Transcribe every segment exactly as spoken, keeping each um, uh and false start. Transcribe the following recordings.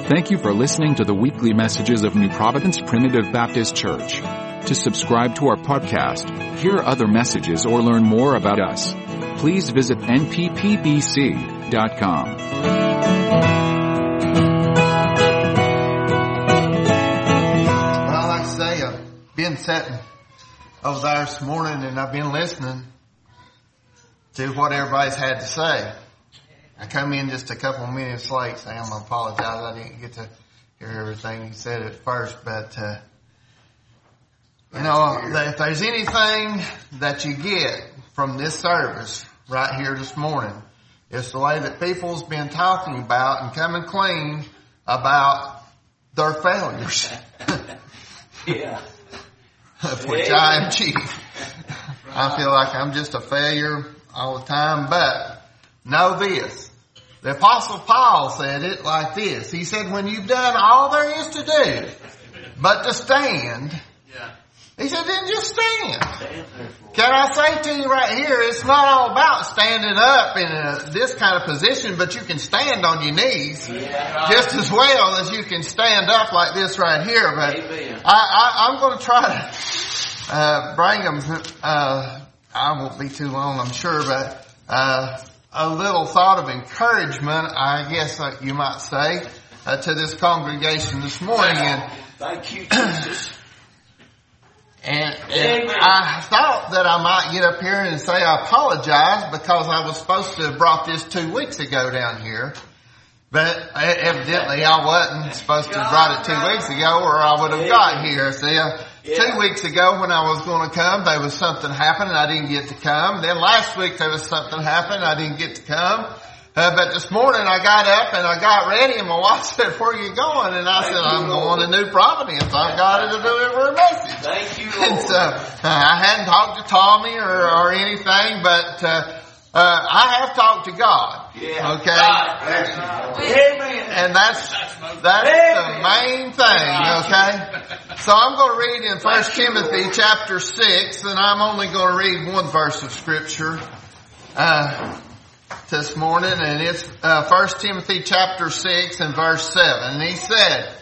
Thank you for listening to the weekly messages of New Providence Primitive Baptist Church. To subscribe to our podcast, hear other messages, or learn more about us, please visit N P P B C dot com. Well, like I say, I've been sitting over there this morning and I've been listening to what everybody's had to say. I come in just a couple of minutes late, so I'm going to apologize. I didn't get to hear everything you said at first, but, uh, you know, if there's anything that you get from this service right here this morning, it's the way that people's been talking about and coming clean about their failures. Yeah. Of which I am chief. I feel like I'm just a failure all the time, but know this. The Apostle Paul said it like this. He said, when you've done all there is to do but to stand, he said, then just stand. Can I say to you right here, it's not all about standing up in a, this kind of position, but you can stand on your knees just as well as you can stand up like this right here. But I, I, I'm going to try to uh, bring them, uh, I won't be too long, I'm sure, but uh, a little thought of encouragement, I guess uh, you might say, uh, to this congregation this morning. And thank you, Jesus. And, and I thought that I might get up here and say I apologize because I was supposed to have brought this two weeks ago down here. But evidently I wasn't supposed to have brought it two weeks ago or I would have got here. See, uh, two weeks ago when I was going to come, there was something happened and I didn't get to come. Then last week there was something happened, I didn't get to come. Uh, but this morning I got up and I got ready and my wife said, where are you going? And I said, I'm going to New Providence. I've got to deliver a message. Thank you, Lord. And so uh, I hadn't talked to Tommy or, or anything, but uh, uh, I have talked to God. Yeah. Okay? God. Amen. And that's, that's the main thing, okay? So I'm going to read in First Timothy chapter six, and I'm only going to read one verse of Scripture uh this morning, and it's uh, First Timothy chapter six and verse seven. And he said,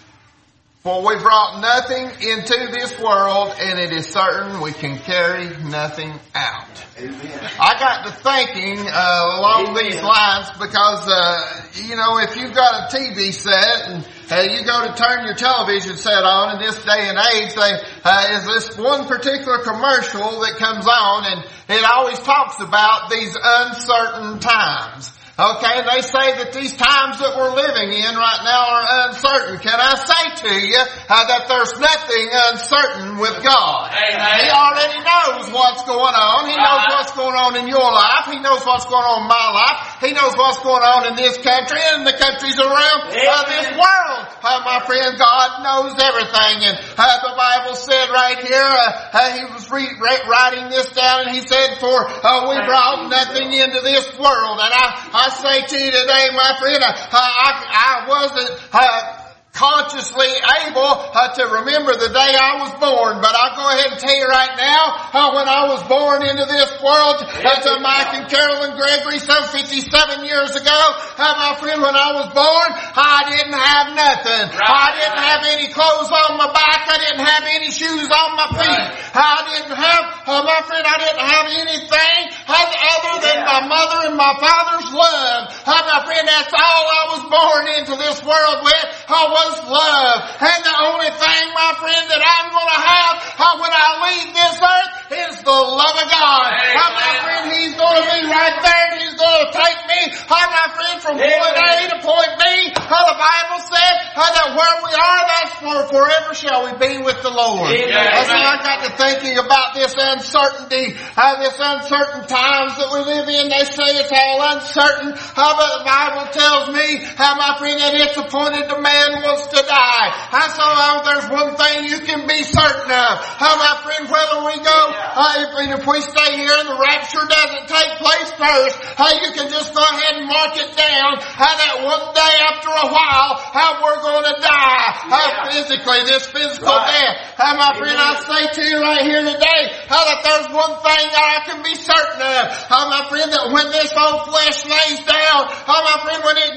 for we brought nothing into this world, and it is certain we can carry nothing out. Amen. I got to thinking uh, along Amen. These lines because, uh, you know, if you've got a T V set and uh, you go to turn your television set on in this day and age, they, uh, is this one particular commercial that comes on, and it always talks about these uncertain times. Okay, they say that these times that we're living in right now are uncertain. Can I say to you uh, that there's nothing uncertain with God? Amen. He already knows what's going on. He knows what's going on in your life. He knows what's going on in my life. He knows what's going on in this country and the countries around uh, this world. Uh, my friend, God knows everything. And uh, the Bible said right here, uh, uh, he was re- re- writing this down, and he said, for uh, we brought nothing into this world. And I, I I say to you today, my friend, uh, I, I wasn't uh, consciously able uh, to remember the day I was born, but I'll go ahead and tell you right now, uh, when I was born into this world, uh, to Mike and Carolyn Gregory some fifty-seven years ago, uh, my friend, when I was born, I didn't have nothing. I didn't have any clothes on my back. I didn't have any shoes on my feet. I didn't have, uh, my friend, I didn't have anything other than my mother and my father's love. Uh, my friend, that's all I was born into this world with. I was love. And the only thing, my friend, that I'm going to have uh, when I leave this earth is the love of God. Uh, my friend, He's going to be right there. He's going to take me, uh, my friend, from point A to point B. Uh, the Bible said uh, that where we are, that's for forever shall we be with the Lord. Uh, so I got to thinking about this uncertainty, uh, this uncertain times that we live in. They say it's all uncertain, uh, but the Bible tells me, uh, my friend, that it's appointed to man wants to die. I saw uh, there's one thing you can be certain of. Uh, my friend, whether we go, uh, if, if we stay here and the rapture doesn't take place first, uh, you can just go ahead and mark it down uh, that one day after a while, how uh, we're going to die. Uh, physically, this physical death. Uh, my friend, I say to you right here today, uh, that there's one thing that I can be certain of. Uh, my friend, that when this old flesh lays down, uh, my friend, when it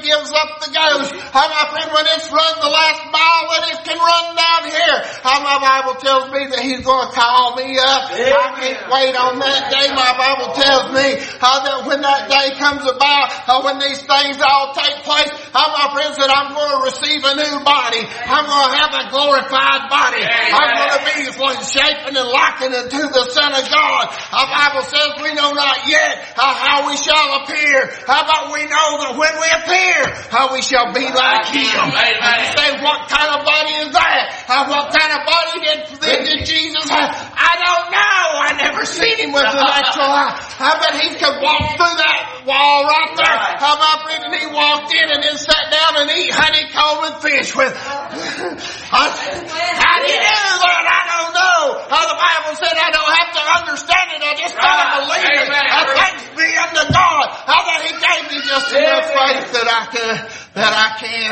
gives up the ghost. How my friend, when it's run the last mile that it can run down here, how my Bible tells me that He's going to call me up. Amen. I can't wait on that day. My Bible tells me how that when that day comes about, how when these things all take place, how my friends that I'm going to receive a new body. I'm going to have a glorified body. Amen. I'm going to be shapen and likened unto the Son of God. Our Bible says we know not yet how, how we shall appear. How about we know that when we appear, how we shall be like Him. And you say, what kind of body is that? Uh, what kind of body did, did, did Jesus have? I don't know. I never seen Him with an actual eye. I bet He could walk through that wall right there. How about friend, He walked in and then sat down and eat honeycomb and fish with. I, how do you do that? I don't know. How the Bible said I don't have to understand it. I just gotta believe it. I thanks be unto God. How that He gave me just enough faith that I can, that I can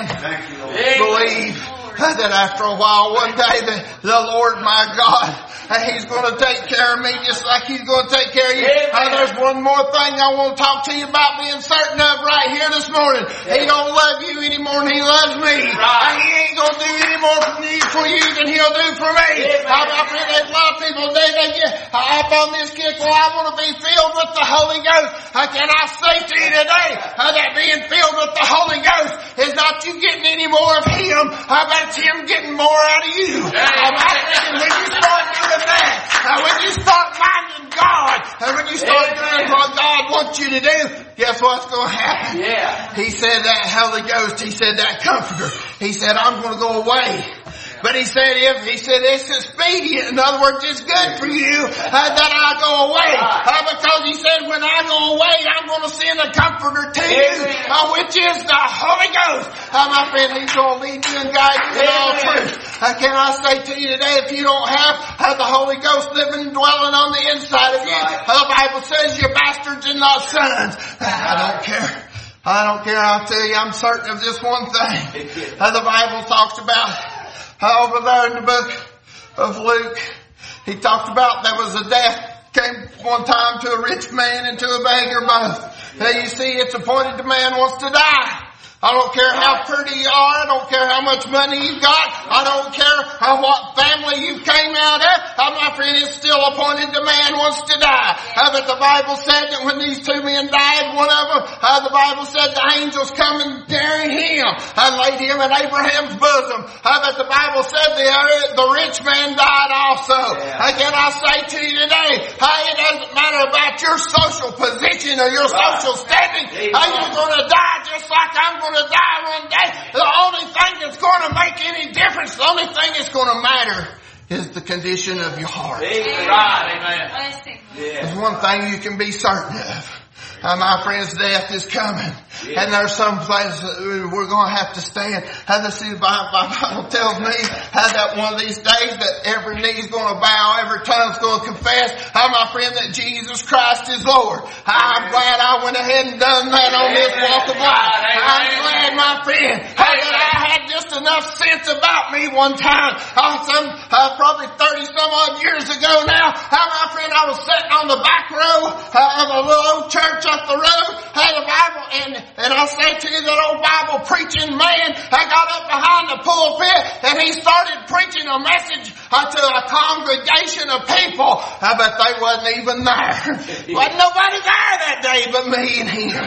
believe that after a while, one day, the, the Lord my God, He's going to take care of me just like He's going to take care of you. Uh, there's one more thing I want to talk to you about being certain of right here this morning. He don't love you any more than He loves me. Uh, he ain't going to do any more for you, for you than He'll do for me. Uh, I feel there's a lot of people, they, they get uh, up on this kick, well, I want to be filled with the Holy Ghost. Uh, can I say to you today uh, that being filled with the Holy Ghost is not you getting any more of Him, uh, but it's Him getting more out of you. Uh, I think when you start doing that, uh, when you start minding God, and when you start doing what God wants you to do, guess what's going to happen? Yeah. He said that Holy Ghost, He said that Comforter, He said, I'm going to go away. But He said, if He said it's expedient, in other words, it's good for you uh, that I go away. Uh, because He said, when I go away, I'm going to send a Comforter to you, uh, which is the Holy Ghost. Uh, my friend, He's going to lead you and guide you in all truth. Uh, can I say to you today, if you don't have uh, the Holy Ghost living and dwelling on the inside of you, uh, the Bible says you're bastards and not sons. Uh, I don't care. I don't care. I'll tell you, I'm certain of this one thing. Uh, the Bible talks about over there in the book of Luke, he talked about there was a death came one time to a rich man and to a beggar both. Now you see, it's appointed the man wants to die. I don't care how pretty you are. I don't care how much money you got. I don't care how what family you came out of. Uh, my friend, it's still appointed the man wants to die. Uh, but the Bible said that when these two men died, one of them, uh, the Bible said the angels come and carried him and laid him in Abraham's bosom. Uh, but the Bible said the, uh, the rich man died also. Uh, can I say to you today, uh, it doesn't matter about your social position or your social standing. Uh, you're going to die just like I'm going to die one day. The only thing that's going to make any difference, the only thing that's going to matter is the condition of your heart. Amen. Right, amen. There's one thing you can be certain of. Uh, my friends, death is coming. Yeah. And there's some place we're going to have to stand. And the see, the Bible tells me uh, that one of these days that every knee's going to bow, every tongue's going to confess, uh, my friend, that Jesus Christ is Lord. I'm glad I went ahead and done that on this walk of life. I'm glad, my friend, uh, that I had just enough sense about me one time. Uh, some, uh, probably thirty some odd years ago now, uh, my friend, I was sitting on the back row uh, of a little old church up the road, had a Bible, and, and I say to you, that old Bible preaching man, I got up behind the pulpit, and he started preaching a message uh, to a congregation of people. I bet they wasn't even there. Wasn't nobody there that day but me and him.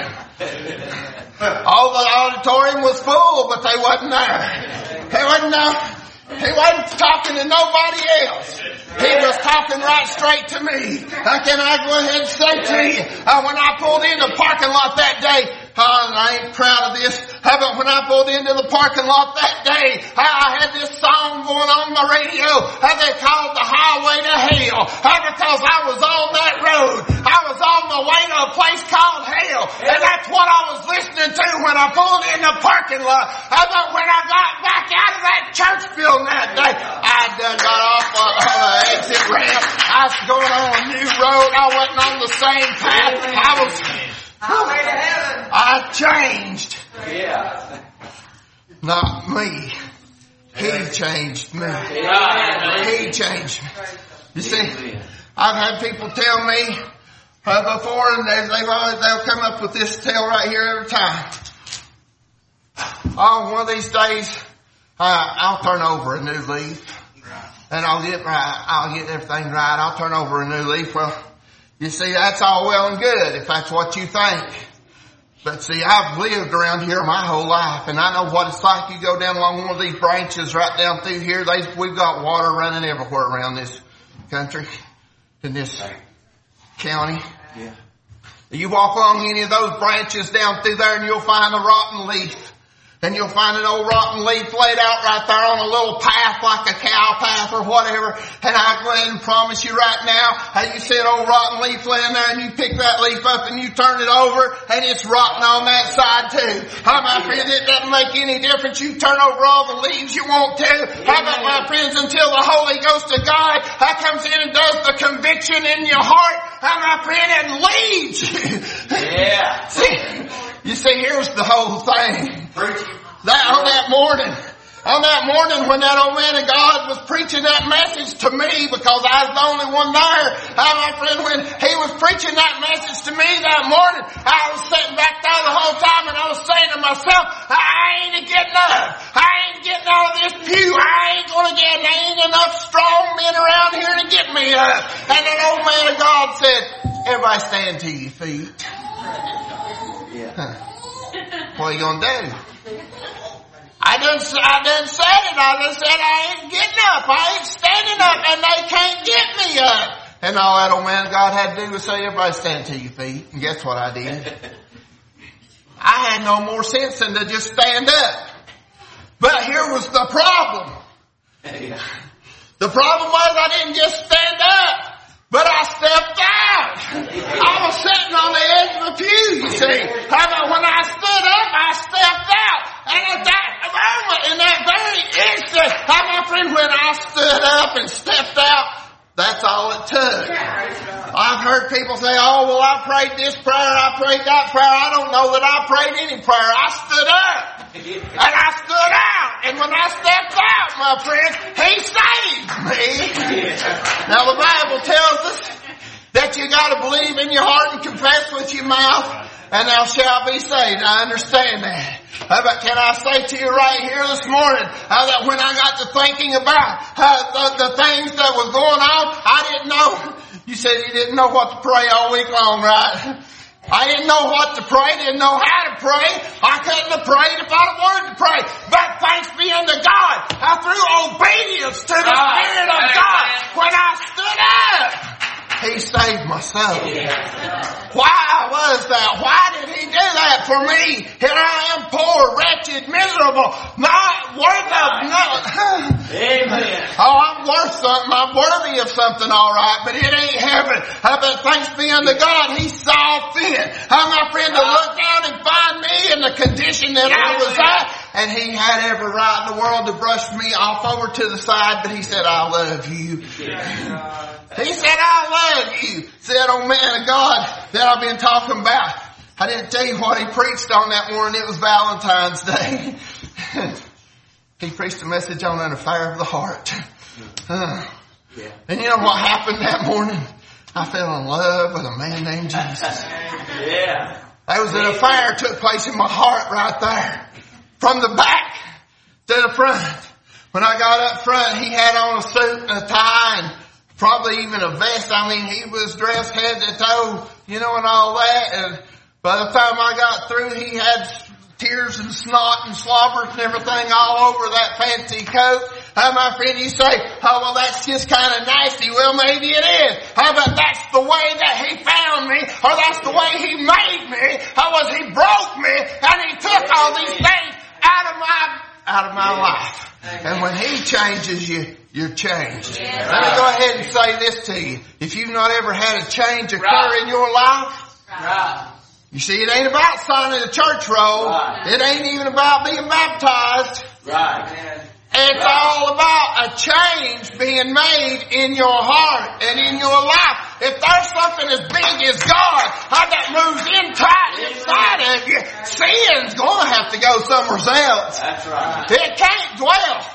All the auditorium was full, but they wasn't there. He wasn't there. He wasn't talking to nobody else. He was talking right straight to me. How can I go ahead and say to you, uh, when I pulled in the parking lot that day, uh, I ain't proud of this, uh, but when I pulled into the parking lot that day, uh, I had this song going on my radio uh, they called The Highway to Hell, uh, because I was on that road. I was on my way to a place called hell, and that's what I was listening to when I pulled in the parking lot. Uh, but when I got back out of that church building that day, I done got off on the exit ramp. I was going on a new road. I wasn't on the same path. I was, I changed. Yeah. Not me. He changed me. He changed me. You see, I've had people tell me uh, before, and they, they've always, they'll come up with this tale right here every time. oh, one of these days, uh, I'll turn over a new leaf. And I'll get right, I'll get everything right. I'll turn over a new leaf. Well, you see, that's all well and good if that's what you think. But see, I've lived around here my whole life, and I know what it's like. You go down along one of these branches right down through here. They, we've got water running everywhere around this country, in this county. Yeah. You walk along any of those branches down through there, and you'll find a rotten leaf. And you'll find an old rotten leaf laid out right there on a little path like a cow path or whatever. And I go ahead and promise you right now, how you see an old rotten leaf laying there and you pick that leaf up and you turn it over and it's rotten on that side too. How my friends, it doesn't make any difference. You turn over all the leaves you want to. How about my friends, until the Holy Ghost of God how comes in and does the conviction in your heart, how my friend, and leads you. Yeah. See, you see, here's the whole thing. That on that morning, on that morning when that old man of God was preaching that message to me, because I was the only one there, how my friend, when he was preaching that message to me that morning, I was sitting back there the whole time and I was saying to myself, I ain't getting up. I ain't getting out of this pew. I ain't gonna get, there ain't enough strong men around here to get me up. And that old man of God said, everybody stand to your feet. Yeah. Huh. What are you gonna do? I done, I done said it. I done said I ain't getting up. I ain't standing up, and they can't get me up. And all that old man of God had to do was say, everybody stand to your feet. And guess what I did? I had no more sense than to just stand up. But here was the problem. The problem was I didn't just stand up, but I stepped out. I was sitting on the edge of the pew, you see. How about when I stood up, I stepped out. And at that moment, in that very instant, how my friend, when I stood up and stepped out, that's all it took. I've heard people say, oh, well, I prayed this prayer, I prayed that prayer. I don't know that I prayed any prayer. I stood up. And I stood out. And when I stepped out, my friend, he saved me. Now, the Bible tells us that you got to believe in your heart and confess with your mouth, and thou shalt be saved. I understand that. How about, can I say to you right here this morning, how that when I got to thinking about uh, the, the things that was going on, I didn't know. You said you didn't know what to pray all week long, right? I didn't know what to pray, didn't know how to pray. I couldn't have prayed if I'd have wanted to pray. But thanks be unto God, I through obedience to the Spirit of God, when I stood up, He saved my soul. Why was that? Why did He do that for me? Here I am, poor, wretched, miserable, not worth of nothing. Amen. Oh, I'm worth something. I'm worthy of something, all right, but it ain't heaven. How about thanks be unto God, He saw fit. How my friend to look down and find me in the condition that I was at, and He had every right in the world to brush me off over to the side, but He said, I love you. He said, I love you. Said, oh man of God that I've been talking about. I didn't tell you what he preached on that morning. It was Valentine's Day. He preached a message on an affair of the heart. Uh, Yeah. and you know what happened that morning? I fell in love with a man named Jesus. Yeah. There was an affair took place in my heart right there. From the back to the front. When I got up front, he had on a suit and a tie and probably even a vest. I mean, he was dressed head to toe, you know, and all that. And by the time I got through, he had tears and snot and slobbers and everything all over that fancy coat. How, my friend, you say, oh, well, that's just kind of nasty. Well, maybe it is. How about that's the way that He found me, or that's the way He made me. How was He broke me, and He took all these things out of my, out of my life. And when He changes you, you're changed. Yeah. Let me go ahead and say this to you. If you've not ever had a change occur Right. in your life, Right. you see, it ain't about signing a church roll. Right. It ain't even about being baptized. Right. It's Right. all about a change being made in your heart and in your life. If there's something as big as God, how that moves in tight inside of you, sin's gonna have to go somewhere else. That's right. It can't dwell.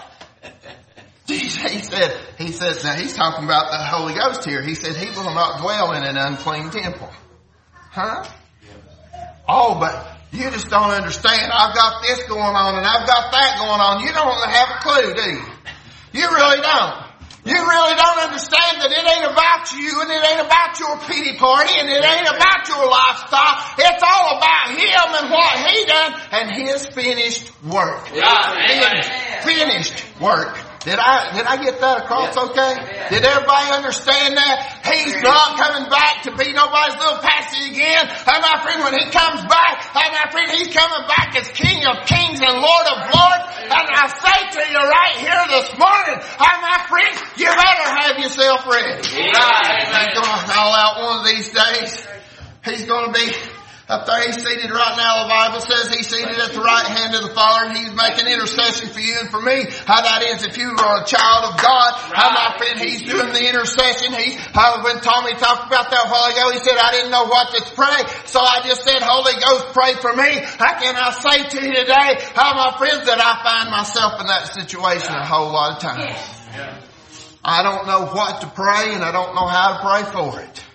He said, he says, now he's talking about the Holy Ghost here. He said, He will not dwell in an unclean temple. Huh? Oh, but You just don't understand. I've got this going on and I've got that going on. You don't have a clue, do you? You really don't. You really don't understand that it ain't about you and it ain't about your pity party and it ain't about your lifestyle. It's all about Him and what He done and His finished work. His finished work. Did I, did I get that across okay? Did everybody understand that? He's not coming back to be nobody's little patsy again. Hey, my friend, when He comes back, hey, my friend, He's coming back as King of Kings and Lord of Lords. And I say to you right here this morning, hey, my friend, you better have yourself ready. He's going to call out one of these days. He's going to be up there. He's seated right now. The Bible says He's seated at the right hand of the Father. He's making intercession for you and for me. How that is, if you are a child of God, how my friend, He's doing the intercession. He, how when Tommy talked about that a while ago, he said, I didn't know what to pray. So I just said, Holy Ghost, pray for me. How can I say to you today, how my friends, that I find myself in that situation a whole lot of times. I don't know what to pray and I don't know how to pray for it.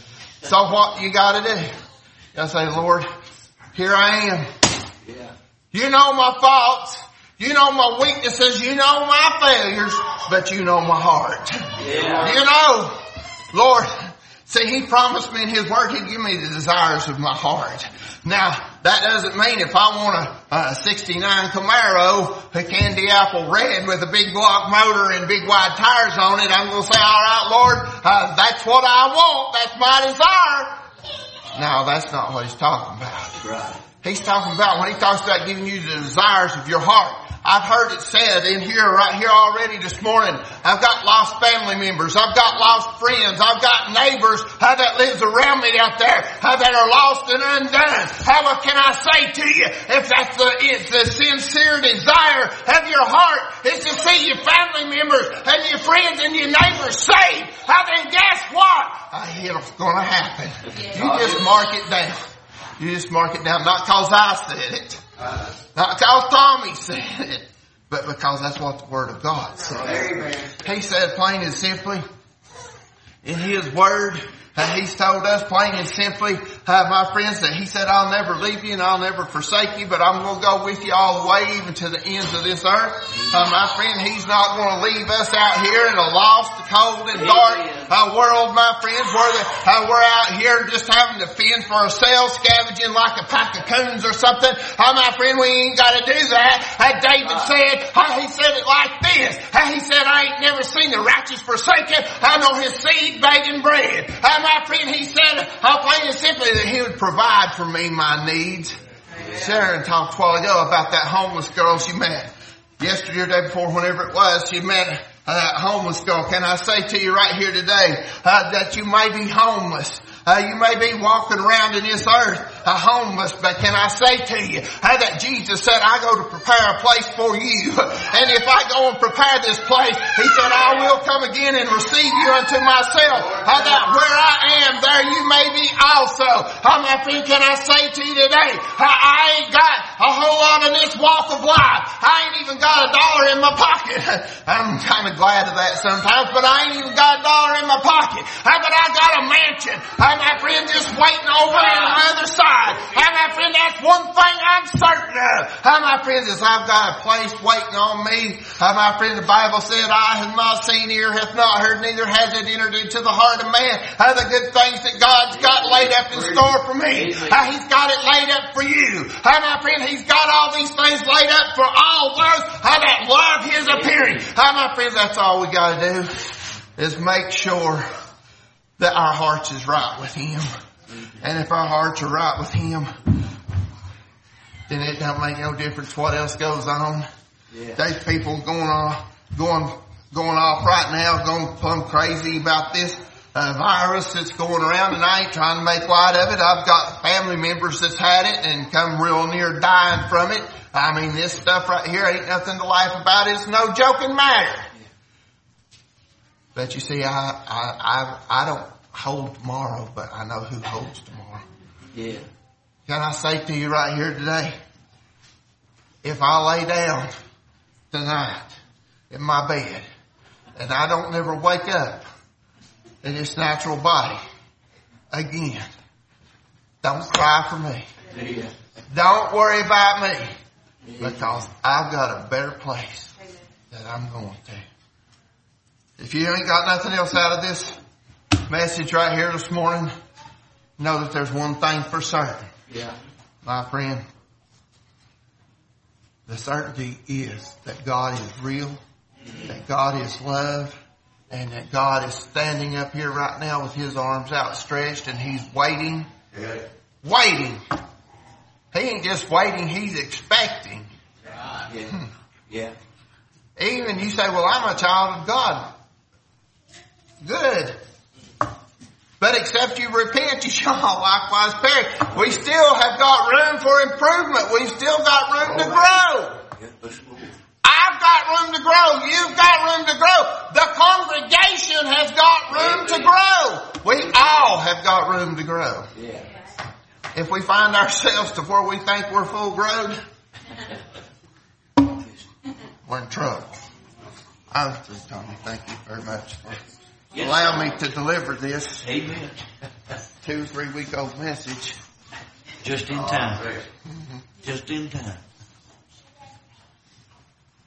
So what you gotta do? I say, Lord, here I am. Yeah. You know my faults. You know my weaknesses. You know my failures. But you know my heart. Yeah. You know, Lord, see, He promised me in His Word He'd give me the desires of my heart. Now, that doesn't mean if I want a, a sixty-nine Camaro, a candy apple red with a big block motor and big wide tires on it, I'm going to say, all right, Lord, uh, that's what I want. That's my desire. No, that's not what He's talking about. Right. He's talking about when He talks about giving you the desires of your heart. I've heard it said in here, right here already this morning, I've got lost family members. I've got lost friends. I've got neighbors how that lives around me out there, how that are lost and undone. How can I say to you, if that's the, it's the sincere desire of your heart is to see your family members and your friends and your neighbors saved, how then guess what? Uh, it's going to happen. You just mark it down. You just mark it down. Not because I said it. Not because Tommy said it. But because that's what the Word of God says. He said plain and simply in His Word, and He's told us plain and simply, uh, my friends, that He said, I'll never leave you and I'll never forsake you, but I'm going to go with you all the way even to the ends of this earth. Uh, my friend, He's not going to leave us out here in a lost, cold and dark uh, world, my friends, where the, uh, we're out here just having to fend for ourselves, scavenging like a pack of coons or something. Uh, my friend, we ain't got to do that. Uh, David said, uh, he said it like this. Uh, he said, I ain't never seen the righteous forsaken. I know his seed begging bread. Uh, my friend, he said, uh, plain and simply, that He would provide for me my needs. Sharon talked a while ago about that homeless girl she met yesterday or day before, whenever it was. She met uh, that homeless girl. Can I say to you right here today uh, that you may be homeless. Uh, you may be walking around in this earth uh, homeless, but can I say to you uh, that Jesus said, I go to prepare a place for you. And if I go and prepare this place, He said, I will come again and receive you unto myself. Uh, that where I am, there you may be also. Uh, my friend, can I say to you today, uh, I ain't got a whole lot in this walk of life. I ain't even got a dollar in my pocket. I'm kind of glad of that sometimes, but I ain't even got a dollar in my pocket. Uh, but I got a mansion. Uh, my friend, just waiting over on the other side. And my friend, that's one thing I'm certain of. And my friend, is I've got a place waiting on me. And my friend, the Bible said, eye hath not seen, ear hath not heard, neither has it entered into the heart of man. And the good things that God's got laid up in store for me. And He's got it laid up for you. And my friend, He's got all these things laid up for all those that love His appearing. And my friends, that's all we got to do is make sure that our hearts is right with Him. And if our hearts are right with Him, then it don't make no difference what else goes on. Yeah. There's people going on, going, going off right now, going plumb crazy about this uh, virus that's going around, and I ain't trying to make light of it. I've got family members that's had it and come real near dying from it. I mean, this stuff right here ain't nothing to laugh about. It's no joking matter. But you see, I, I, I, I don't hold tomorrow, but I know who holds tomorrow. Yeah. Can I say to you right here today, if I lay down tonight in my bed and I don't never wake up in this natural body again, don't cry for me. Yeah. Don't worry about me. Because I've got a better place that I'm going to. If you ain't got nothing else out of this message right here this morning, know that there's one thing for certain. Yeah. My friend, the certainty is that God is real, that God is love, and that God is standing up here right now with His arms outstretched, and He's waiting, Yeah. waiting. He ain't just waiting, He's expecting. Yeah. Yeah. Even you say, well, I'm a child of God. Good. But except you repent, you shall likewise perish. We still have got room for improvement. We've still got room to grow. I've got room to grow. You've got room to grow. The congregation has got room to grow. We all have got room to grow. Yeah. If we find ourselves to where we think we're full grown, we're in trouble. I'm through, Tommy. Thank you very much for allowing me to deliver this Amen. two, three week old message. Just in time. Just in time.